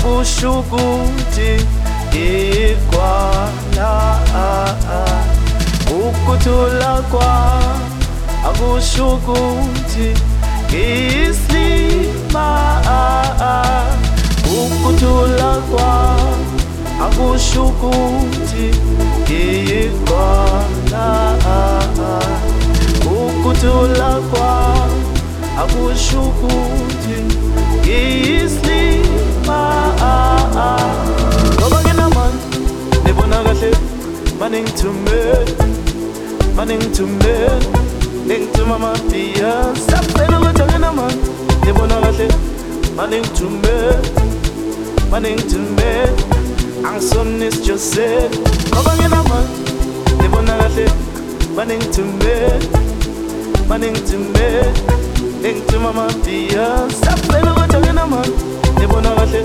akusho ukuthi ikwala ukuthula kwami akusho ukuthi ngiyislima ukuthula kwami akusho ukuthi ngiyikwala ukuthula kwami akusho ukuthi ngiyislima ngoba nginamandla ngibona kahle maningithumele ningithuma amapiya saphela ukuthi anginamandla ngibona kahle maningithumele angisonisi Joseph ngoba nginamandla ngibona kahle maningithumele ningithuma amapiya saphela ukuthi anginamandla ngibona kahle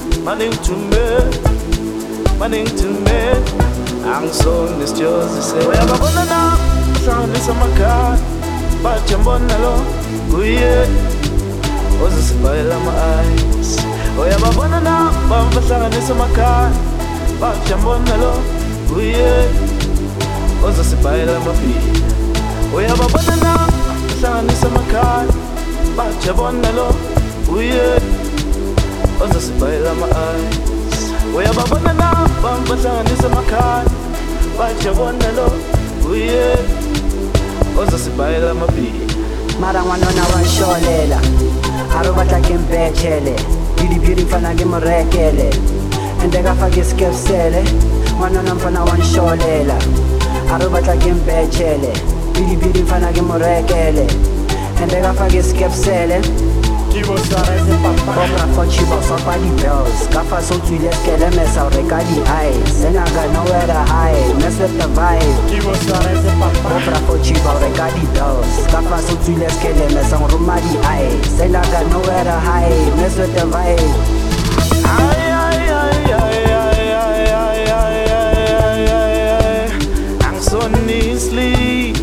maningithumele angisonisi Joseph uyababona na hlanganisa amakhaya bathi mbona lo kuye ozisibhayela ama-eyes uyababona na bahlanganisa amakhaya bathi mbona lo kuye ozisibhayela amapiya uyababona na bahlanganisa amakhaya bathi mbona lo kuye ozisibhayela ama-eyes uyababona na bahlanganisa amakhaya bathi mbona lo kuye ozosibhayela amapiya mara ngwanona wansholela arobatla ke mpetshele bilibili mfana ke morekele ende ka fake skepsele ngwanona mfana wansholela arobatla ke mpetshele bilibili mfana ke morekele ende ka fake skepsele Bobra for chibo so pa di bills Kafa so tu les que le mes au reka di eyes Senaga nowhere to hide Mess with the vibe Bobra for chibo reka di bills Kafa so tu les que le mes au roma di eyes Senaga nowhere to hide Mess with the vibe I'm so easily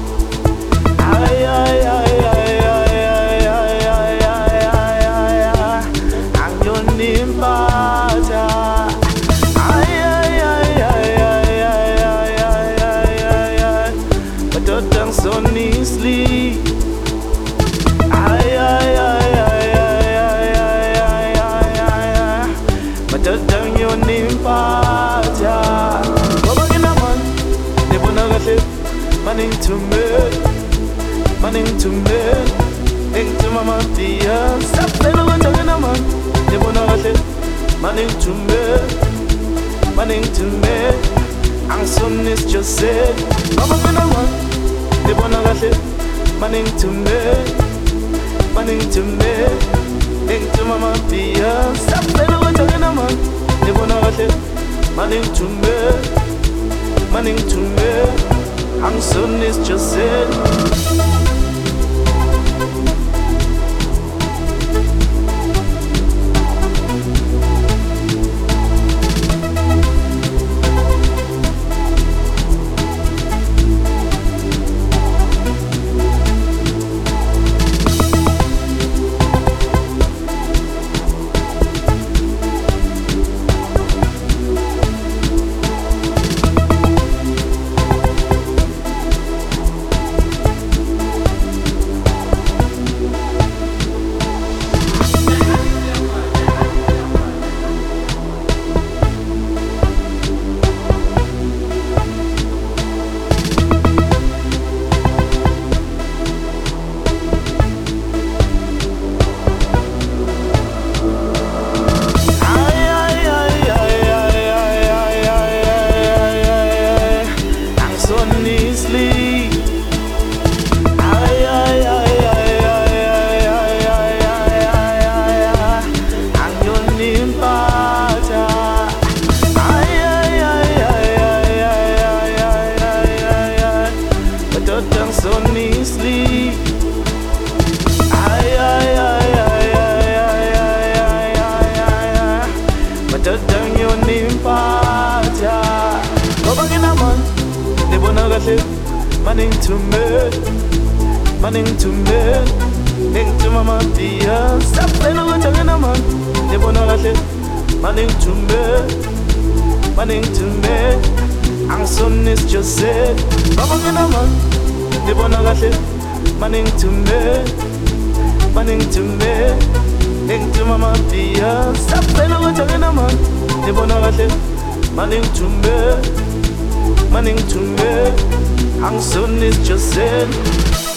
maningithumele ngithuma amapiya saphela ukuthi anginamandla ngibona kahle maningithumele angisonisi Joseph ngoba nginamandla ngibona kahle maningithumele ngithuma amapiya saphela ukuthi anginamandla ngibona kahle maningithumele angisonisi Joseph maningithumele ngithuma amapiya saphela ukuthi anginamandla ngibona kahle maningithume angisona isijoseli baba mina man ngibona kahle maningithume ningithume amabhiya saphela kodwa mina man ngibona kahle maningithume angisona isijoseli